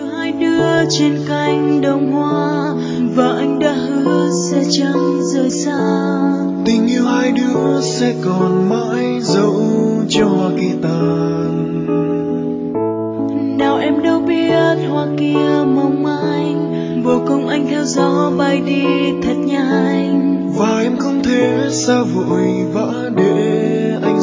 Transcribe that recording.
hai đứa trên cánh đồng hoa, và anh đã hứa sẽ chẳng rời xa. Tình yêu hai đứa sẽ còn mãi dẫu cho hoa kia tàn. Nào em đâu biết hoa kia mong manh, vô cùng anh theo gió bay đi thật nhanh. Và em không thể xa vội vã để anh